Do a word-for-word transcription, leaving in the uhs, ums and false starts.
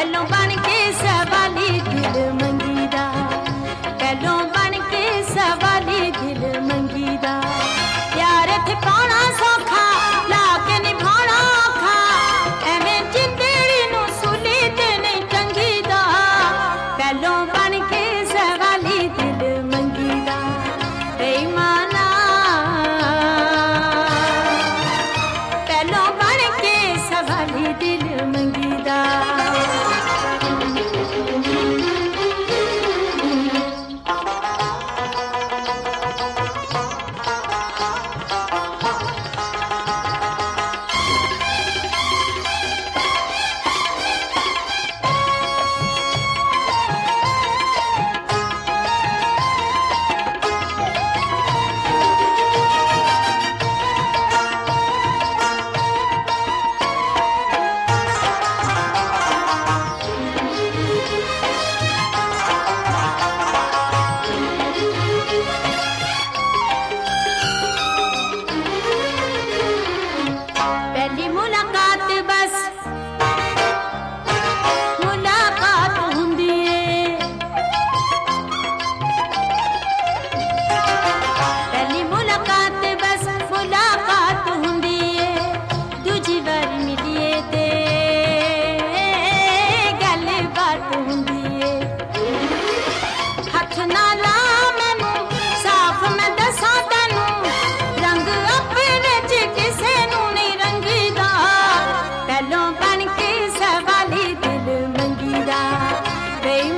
पहलों बन के सवाली दिल मंगीदा, पहलों बन के सवाली दिल मंगीदा। प्यार ठिकाना सौखा ला के निभाना औखा, एवें जिंदड़ी नूं सूली ते नहीं टंगीदा। पहलों बन के सवाली दिल मंगीदा, बेईमाना पहलों बन के सवाली दिल मंगीदा। पहली मुलाकात बस मुलाकात हुंदी है, पहली मुलाकात बस मुलाकात हुंदी है। दूजी बार मिलिए ते गलबात हुंदी है। हथ ना ला मैनू साफ मैं दसां तैनू, रंग अपने च किसे नू नहीं रंगीदा। पहलों बन के सवाली दिल मंगीदा, बेईमाना